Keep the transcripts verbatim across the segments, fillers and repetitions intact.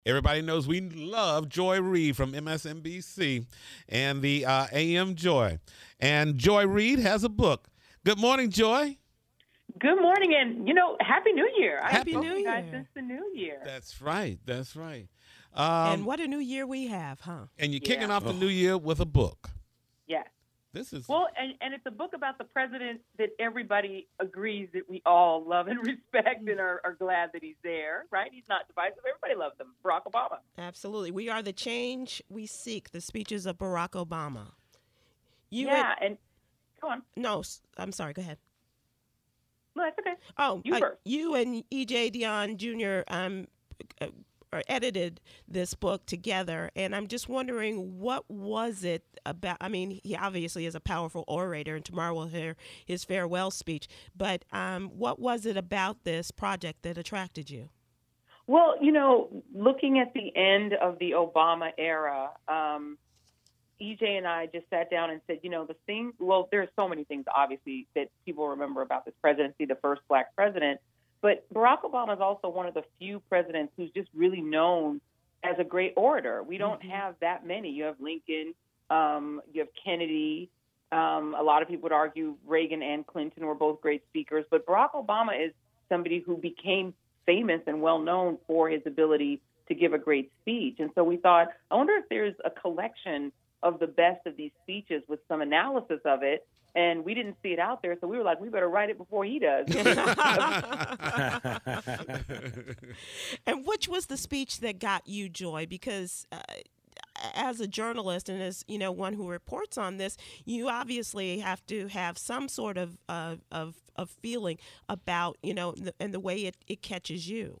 Everybody knows we love Joy Reid from M S N B C and the uh, A M Joy. And Joy Reid has a book. Good morning, Joy. Good morning, and you know, Happy New Year. I Happy haven't New spoken to you guys Year. since the New Year. That's right. That's right. And Um, what a new year we have, huh? and you're Yeah. kicking off the new year with a book. Yes. This is Well, and, and it's a book about the president that everybody agrees that we all love and respect and are, are glad that he's there, right? He's not divisive. Everybody loves him. Barack Obama. Absolutely. We are the change we seek, the speeches of Barack Obama. You yeah, and go on. and, no, s- I'm sorry, go ahead. No, that's okay. Oh, You uh, first. you and E J Dion Junior um, uh, or edited this book together, and I'm just wondering, what was it about? I mean, he obviously is a powerful orator, and tomorrow we'll hear his farewell speech. But um, what was it about this project that attracted you? Well, you know, looking at the end of the Obama era, um, E J and I just sat down and said, you know, the thing, well, there's so many things, obviously, that people remember about this presidency, the first black president. But Barack Obama is also one of the few presidents who's just really known as a great orator. We don't Mhm. have that many. You have Lincoln, um, you have Kennedy. Um, a lot of people would argue Reagan and Clinton were both great speakers. But Barack Obama is somebody who became famous and well known for his ability to give a great speech. And so we thought, I wonder if there's a collection of the best of these speeches with some analysis of it. And we didn't see it out there, so we were like, we better write it before he does. And which was the speech that got you joy? Because uh, as a journalist and as you know one who reports on this, you obviously have to have some sort of uh, of of feeling about you know the, and the way it, it catches you.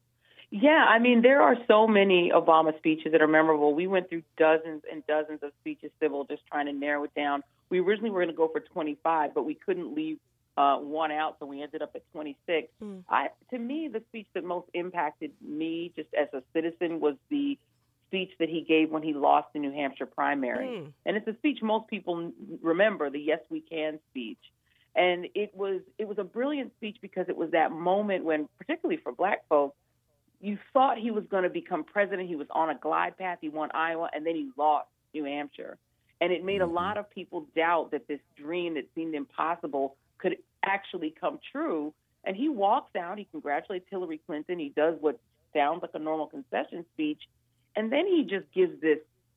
Yeah, I mean, there are so many Obama speeches that are memorable. We went through dozens and dozens of speeches, Sybil, just trying to narrow it down. We originally were going to go for twenty-five, but we couldn't leave uh, one out, so we ended up at twenty-six. Mm. I, to me, the speech that most impacted me just as a citizen was the speech that he gave when he lost the New Hampshire primary. Mm. And it's a speech most people remember, the Yes We Can speech. And it was it was a brilliant speech because it was that moment when, particularly for black folks, you thought he was going to become president. He was on a glide path. He won Iowa, and then he lost New Hampshire. And it made a lot of people doubt that this dream that seemed impossible could actually come true. And he walks out. He congratulates Hillary Clinton. He does what sounds like a normal concession speech. And then he just gives this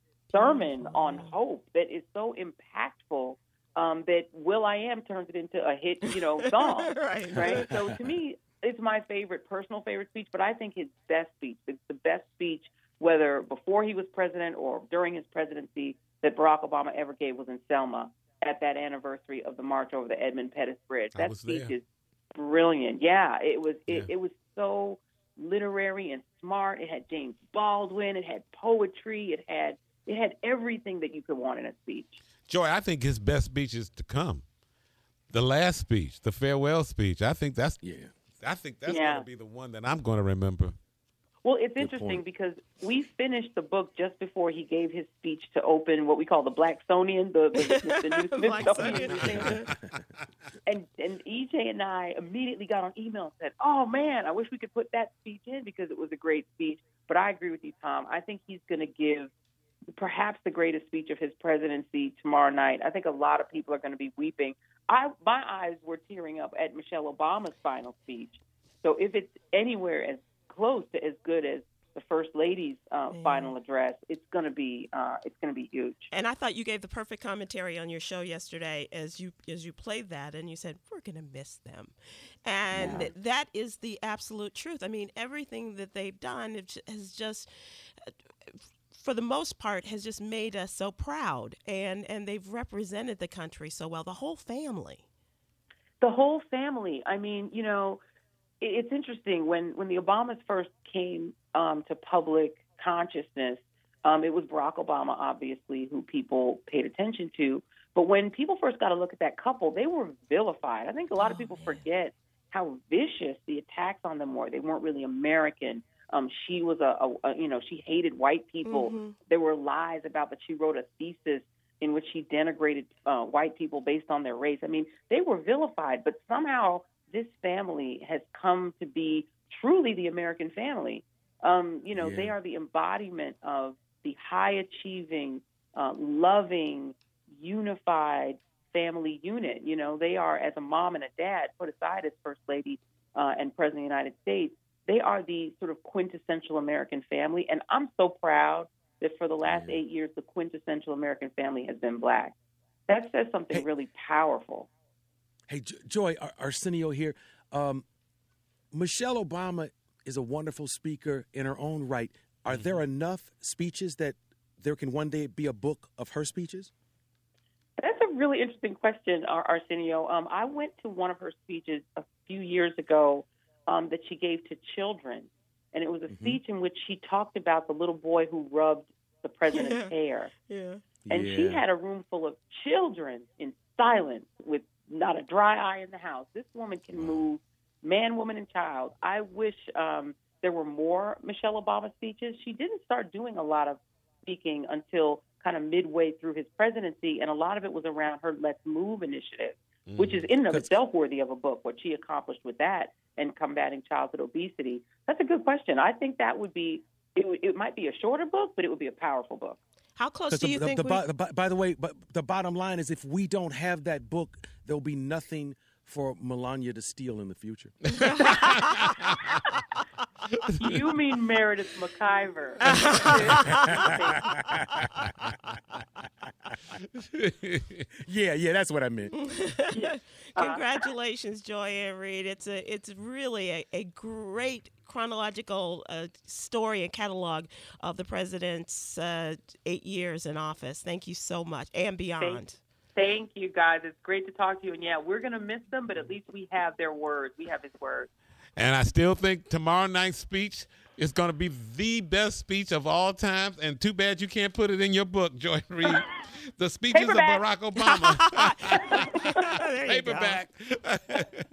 sermon on hope that is so impactful um, that Will I Am turns it into a hit, you know, song. right. Right? So to me, it's my favorite, personal favorite speech, but I think his best speech, it's the best speech, whether before he was president or during his presidency, that Barack Obama ever gave was in Selma at that anniversary of the march over the Edmund Pettus Bridge. I That was speech there. is brilliant. Yeah, it was. It, Yeah. it was so literary and smart. It had James Baldwin. It had poetry. It had it had everything that you could want in a speech. Joy, I think his best speech is to come. The last speech, the farewell speech. I think that's Yeah. I think that's Yeah. going to be the one that I'm going to remember. Well, it's Good interesting point. because we finished the book just before he gave his speech to open what we call the Blacksonian, the, the, the new Smithsonian. Blacksonian. and and E J and I immediately got on email and said, "Oh man, I wish we could put that speech in because it was a great speech." But I agree with you, Tom. I think he's going to give perhaps the greatest speech of his presidency tomorrow night. I think a lot of people are going to be weeping. I my eyes were tearing up at Michelle Obama's final speech. So if it's anywhere as close to as good as the First Lady's uh, Yeah. final address, it's going to be uh, it's going to be huge. And I thought you gave the perfect commentary on your show yesterday as you as you played that, and you said we're going to miss them, and Yeah. that is the absolute truth. I mean, everything that they've done it j- has just, uh, for the most part, has just made us so proud, and and they've represented the country so well. The whole family. The whole family. I mean, you know, it, it's interesting when when the Obamas first came um, to public consciousness. Um, it was Barack Obama, obviously, who people paid attention to. But when people first got to look at that couple, they were vilified. I think a lot of Oh, people man. forget how vicious the attacks on them were. They weren't really American. Um, she was a, a, a, you know, she hated white people. Mhm. There were lies about that she wrote a thesis in which she denigrated uh, white people based on their race. I mean, they were vilified, but somehow this family has come to be truly the American family. Um, you know, Yeah. they are the embodiment of the high-achieving, uh, loving, unified family unit. You know, they are, as a mom and a dad, put aside as First Lady uh, and President of the United States, they are the sort of quintessential American family. And I'm so proud that for the last Yeah. eight years, the quintessential American family has been Black. That says something Hey. really powerful. Hey, J- Joy Ar- Arsenio here. Um, Michelle Obama is a wonderful speaker in her own right. Are Mm-hmm. there enough speeches that there can one day be a book of her speeches? That's a really interesting question, Ar- Arsenio. Um, I went to one of her speeches a few years ago um, that she gave to children, and it was a Mhm. speech in which she talked about the little boy who rubbed the president's Yeah. hair. Yeah. And she had a room full of children in silence with not a dry eye in the house. This woman can move man, woman, and child. I wish um, there were more Michelle Obama speeches. She didn't start doing a lot of speaking until kind of midway through his presidency, and a lot of it was around her Let's Move initiative, which is in and of Good. itself worthy of a book, what she accomplished with that and combating childhood obesity. That's a good question. I think that would be, it, would- it might be a shorter book, but it would be a powerful book. How close 'Cause do the- you the- think the we... bo- the bo- by the way, but the bottom line is if we don't have that book, there'll be nothing for Melania to steal in the future. You mean Meredith McIver. yeah, yeah, that's what I meant. Congratulations, Joy Ann Reid. It's a it's really a, a great chronological uh, story and catalog of the president's uh, eight years in office. Thank you so much, and beyond. Thank you, guys. It's great to talk to you. And, yeah, we're going to miss them, but at least we have their words. We have his words. And I still think tomorrow night's speech is going to be the best speech of all times. And too bad you can't put it in your book, Joy Reid. The speeches Paperback. of Barack Obama. There you go. Paperback.